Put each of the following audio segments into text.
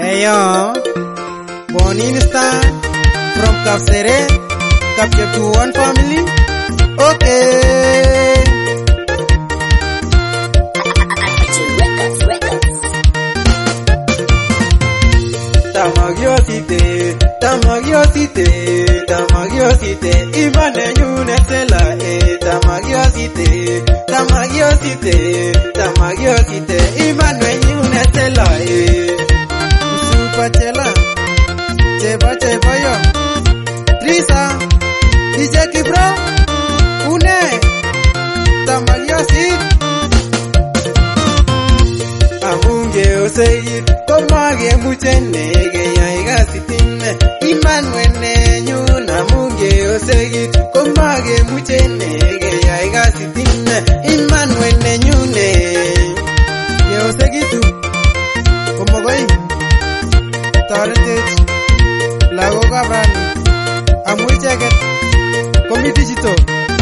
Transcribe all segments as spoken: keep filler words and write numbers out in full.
Ayo, Bonin Star from Kapseret, capture to one family. Okay. Tamagiosite, tamagiosite, tamagiosite, Imane Yunestela, eh, tamagiosite, tamagiosite, tamagiosite, Imane Yunestela, eh. Supachela, cheba cheba yo, Trisa, D J Kibro, Une, tamagiosite, Amunge oseit, Tomage muchene, Gaya sitine, Imanwene nyun, Amunge oseit, Tomage muchene, Gaya sitine, Imanwene nyune, Ye osegitu, Komogoi, Taretet, Lago Gabrani, Amuicheket, Komi Digital.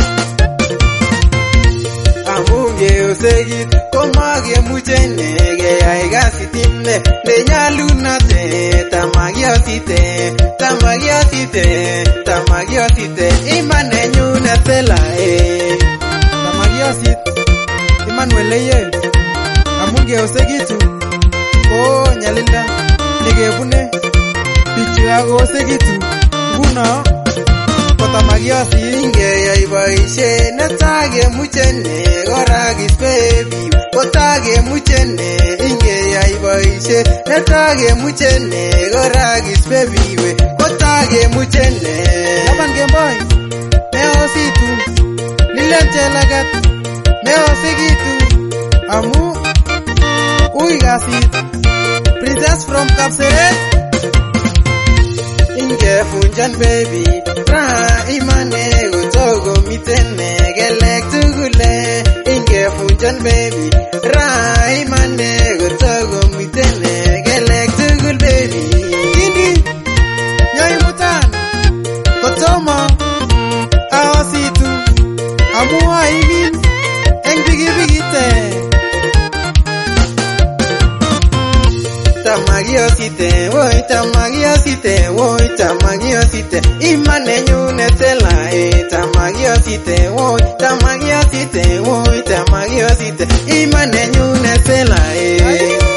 Amunge osegit, komage muchene, gaya gasitine, lenyalunate, tamagiosite, tamagiosite, tamagiosite, imane nyunatela, eh. Tamagiosit, Imanueleye, amunge osegitu, oh nyalinda, negebune, pichiago osegitu, guna. Tamagiosi inge yaibaishe netage muchene goragis baby kotage muchene inge yaibaishe netage muchene goragis baby we kotage muchene laban gemboy meositu lilentelagat meosigitu amu uigasit princess from Kapseret inge funjan baby ra imane gotogo mitene gelek tugule inge funjan baby ra imane gotogo mitene gelek tugul baby kindi nyai mutan kotoma awasitu amua imin engdigi bigite Tamagiosite, woy tamagiosite, woy tamagiosite, imane nyunetela, eh, tamagiosite, woy tamagiosite, woy tamagiosite, imane nyunetela, eh.